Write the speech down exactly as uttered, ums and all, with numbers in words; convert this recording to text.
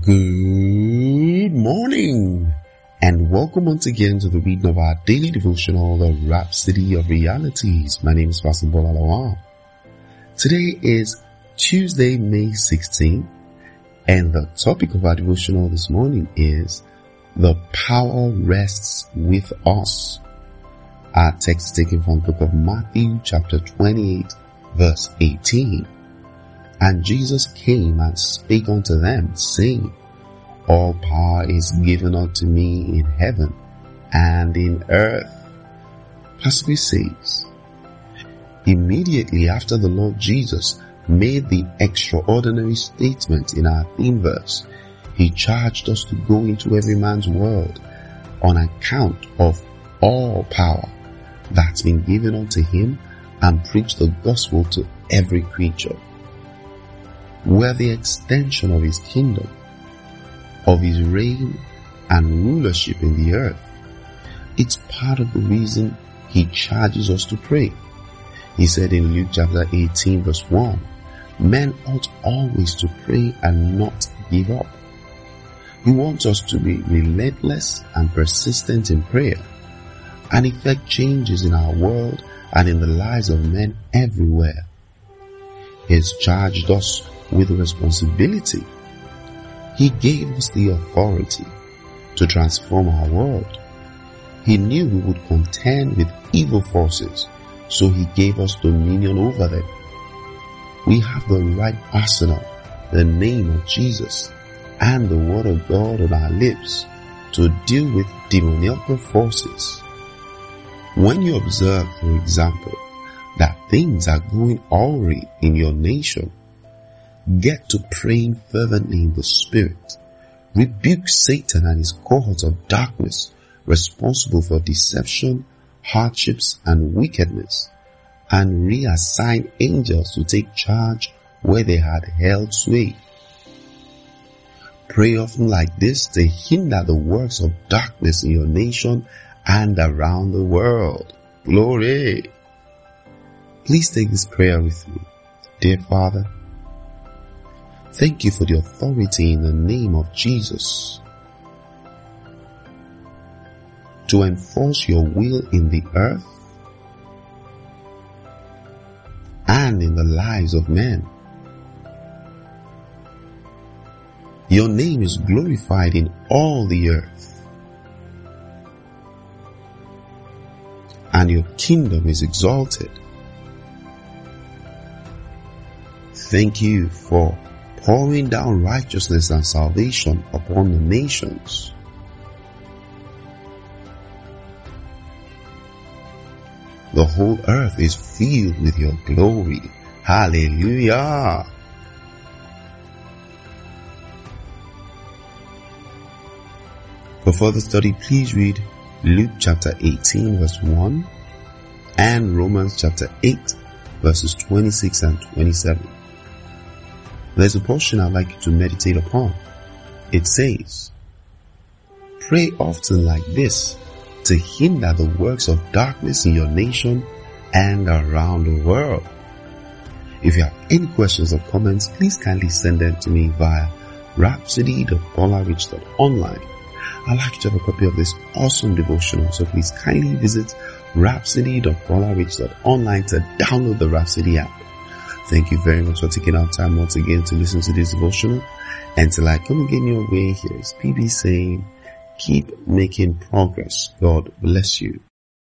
Good morning and welcome once again to the reading of our daily devotional, The Rhapsody of Realities. My name is Pastor Bola Lawal. Today is Tuesday, May sixteenth, and the topic of our devotional this morning is The Power Rests with Us. Our text is taken from the book of Matthew chapter twenty-eight verse eighteen. And Jesus came and spake unto them, saying, All power is given unto me in heaven and in earth. Passage says, immediately after the Lord Jesus made the extraordinary statement in our theme verse, he charged us to go into every man's world on account of all power that's been given unto him and preach the gospel to every creature. We're the extension of his kingdom, of his reign and rulership in the earth. It's part of the reason he charges us to pray. He said in Luke chapter eighteen verse one, men ought always to pray and not give up. He wants us to be relentless and persistent in prayer and effect changes in our world and in the lives of men everywhere. He's charged us with responsibility. He gave us the authority to transform our world. He knew we would contend with evil forces, so he gave us dominion over them. We have the right arsenal, the name of Jesus, and the word of God on our lips to deal with demoniacal forces. When you observe, for example, that things are going awry in your nation, get to praying fervently in the Spirit. Rebuke Satan and his cohorts of darkness responsible for deception, hardships, and wickedness, and reassign angels to take charge where they had held sway. Pray often like this to hinder the works of darkness in your nation and around the world. Glory! Please take this prayer with me. Dear Father, thank you for the authority in the name of Jesus to enforce your will in the earth and in the lives of men. Your name is glorified in all the earth, and your kingdom is exalted. Thank you for pouring down righteousness and salvation upon the nations. The whole earth is filled with your glory. Hallelujah! For further study, please read Luke chapter eighteen verse one and Romans chapter eight verses twenty-six and twenty-seven. There's a portion I'd like you to meditate upon. It says, pray often like this to hinder the works of darkness in your nation and around the world. If you have any questions or comments, please kindly send them to me via rhapsody dot bola rich dot online. I'd like you to have a copy of this awesome devotional, so please kindly visit rhapsody dot bola rich dot online to download the Rhapsody app. Thank you very much for taking our time once again to listen to this devotional. Until I come again your way, here is P B saying, keep making progress. God bless you.